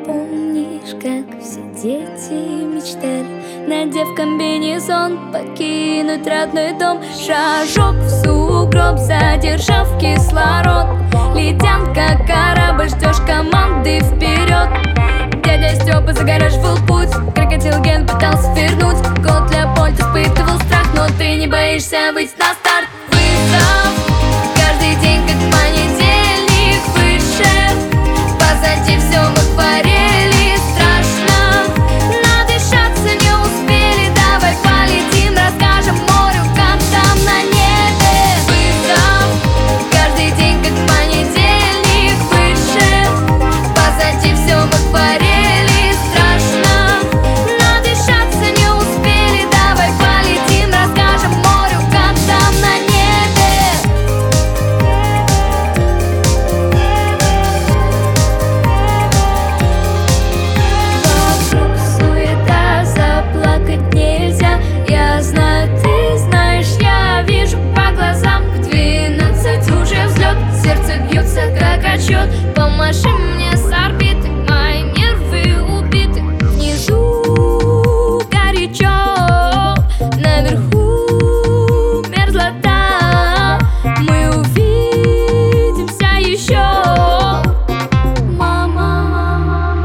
Помнишь, как все дети мечтали, надев комбинезон, покинуть родной дом? Шажок в сугроб, задержав кислород, летят как корабль, ждешь команды вперед. Дядя Степа загораживал путь, крокодил Ген пытался вернуть. Кот Леопольд испытывал страх, но ты не боишься выйти на старт. Вызов каждый день как понедельник, выше позади все мы творили. Страшно, надышаться не успели. Давай полетим, расскажем морю, как там на небе. Вызов каждый день как понедельник, выше позади все мы творили. Страшно, надышаться не успели. Давай полетим, расскажем морю, как там на небе. Вокруг суета, заплакать нельзя. Я знаю, ты знаешь, я вижу по глазам. В 12 уже взлет, сердце бьется как отсчет. Помаши мне с орбиты, мои нервы убиты. Внизу горячо, наверху мерзлота. Мы увидимся еще, мама.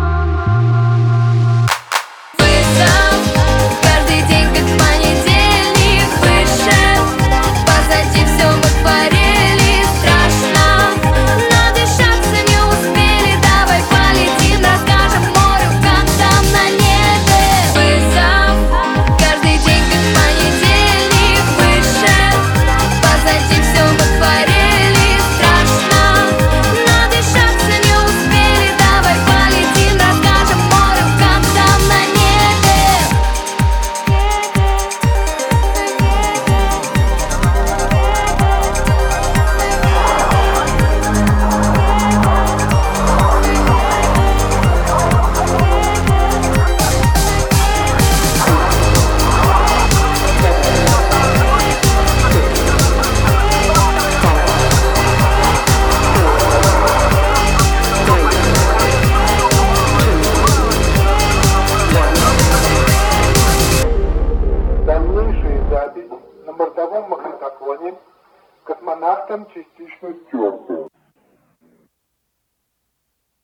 Вызов каждый день как понедельник, выше позади все мы творили. Страшно, надышаться не успели. Давай полетим, расскажем морю, как там на небе. Вызов каждый день как понедельник, выше позади все мы творили. Страшно, надышаться не успели. Давай полетим, расскажем морю, как там на небе. Дальнейшая запись на бортовом магнитофоне космонавтам частично